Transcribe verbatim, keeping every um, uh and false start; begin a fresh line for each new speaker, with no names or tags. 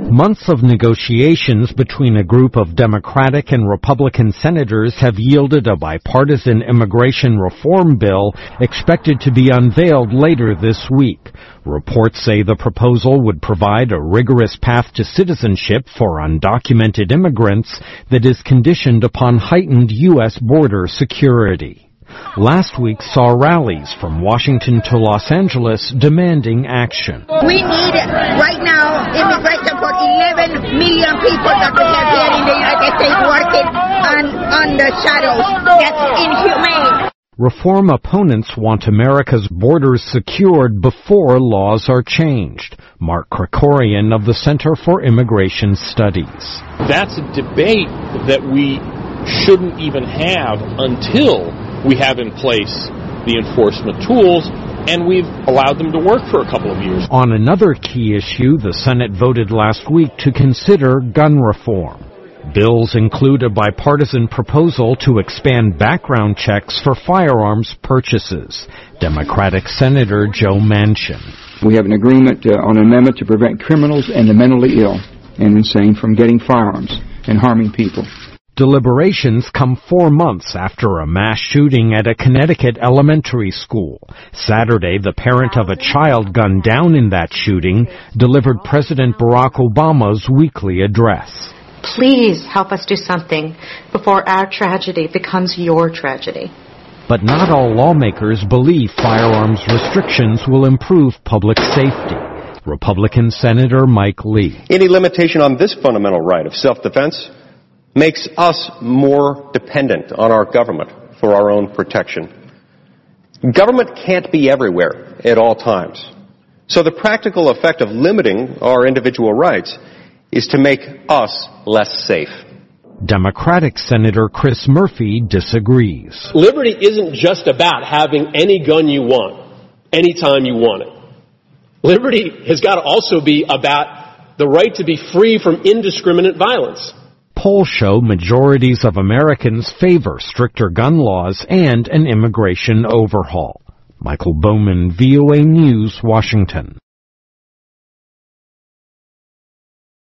Months of negotiations between a group of Democratic and Republican senators have yielded a bipartisan immigration reform bill expected to be unveiled later this week. Reports say the proposal would provide a rigorous path to citizenship for undocumented immigrants that is conditioned upon heightened U S border security. Last week saw rallies from Washington to Los Angeles demanding action.
We need right now immigration for eleven million people that we have here in the United States working on, on the shadows. That's inhumane.
Reform opponents want America's borders secured before laws are changed. Mark Krikorian of the Center for Immigration Studies.
That's a debate that we shouldn't even have until we have in place the enforcement tools, and we've allowed them to work for a couple of years.
On another key issue, the Senate voted last week to consider gun reform. Bills include a bipartisan proposal to expand background checks for firearms purchases. Democratic Senator Joe Manchin.
We have an agreement uh, on an amendment to prevent criminals and the mentally ill and insane from getting firearms and harming people.
Deliberations come four months after a mass shooting at a Connecticut elementary school. Saturday, the parent of a child gunned down in that shooting delivered President Barack Obama's weekly address.
Please help us do something before our tragedy becomes your tragedy.
But not all lawmakers believe firearms restrictions will improve public safety. Republican Senator Mike Lee.
Any limitation on this fundamental right of self-defense makes us more dependent on our government for our own protection. Government can't be everywhere at all times. So the practical effect of limiting our individual rights is to make us less safe.
Democratic Senator Chris Murphy disagrees.
Liberty isn't just about having any gun you want, anytime you want it. Liberty has got to also be about the right to be free from indiscriminate violence.
Polls show majorities of Americans favor stricter gun laws and an immigration overhaul. Michael Bowman, V O A News, Washington.